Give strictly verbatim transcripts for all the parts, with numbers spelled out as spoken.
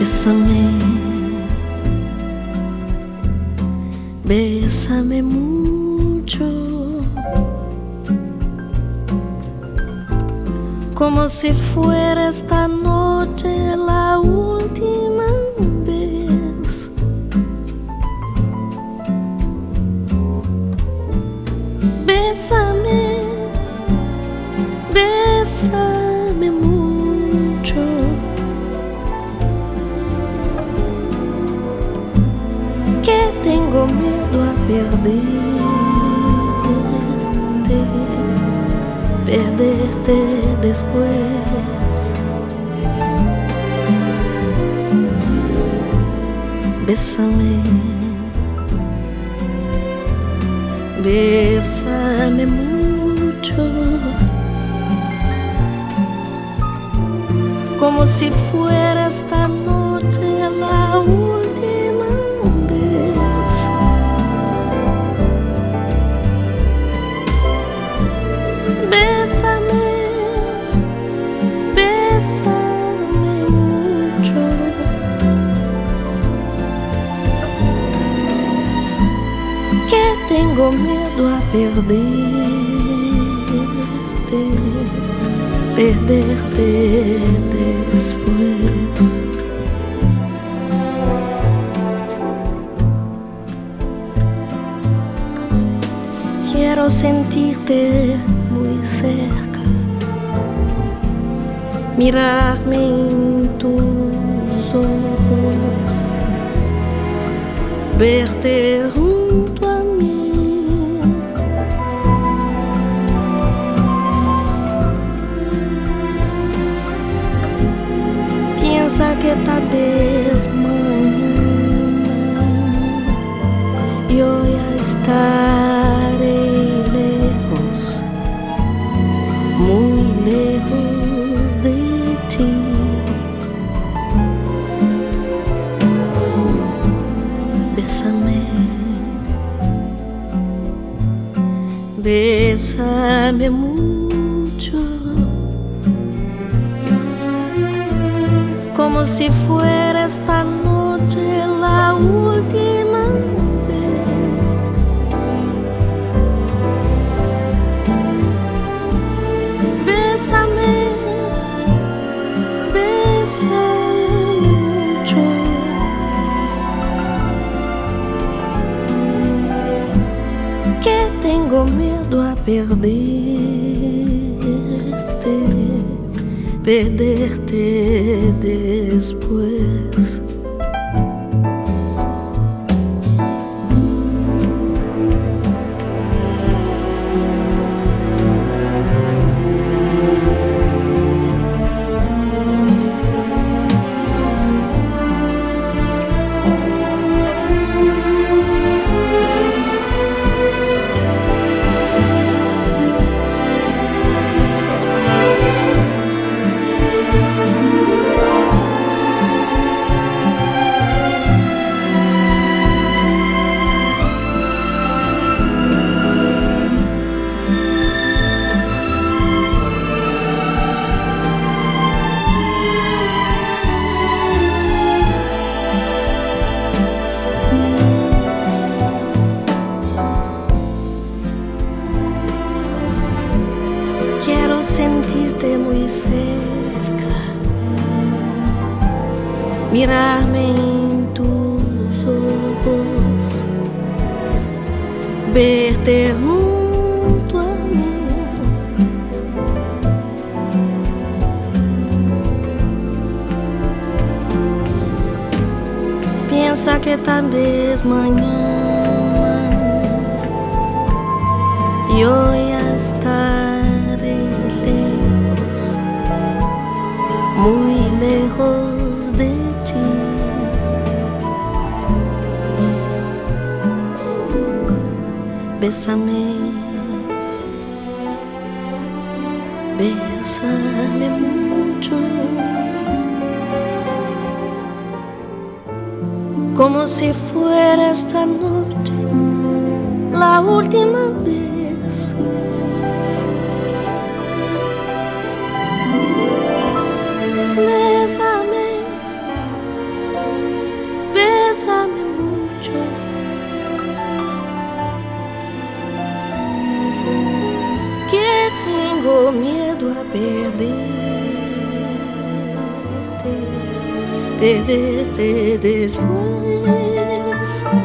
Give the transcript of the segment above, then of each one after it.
Bésame, bésame mucho, como si fuera esta noche la última vez. Bésame, bésame mucho, que tengo miedo a perderte, perderte después. Bésame, bésame mucho, como si fuera esta noche la última vez. Bésame, bésame mucho, que tengo miedo a perderte, perderte después. Quiero sentirte muy cerca, mirarme en tus ojos, verte junto a mí. Piensa que tal vez mañana yo ya estaré lejos, muy lejos de ti. Bésame, bésame mucho, como si fuera esta noche la última vez. Bésame, bésame mucho, que tengo miedo a perderte, perderte después. Sentirte muy cerca, mirarme en tus ojos, verte junto a mí. Piensa que tal vez mañana yo ya estaré lejos, muy lejos de ti. Bésame, bésame mucho, como si fuera esta noche la última vez. Bésame, perderte después.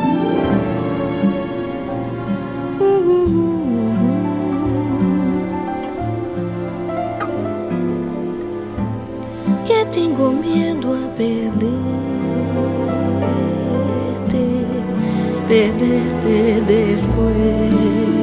Que tengo miedo a perderte, perderte después.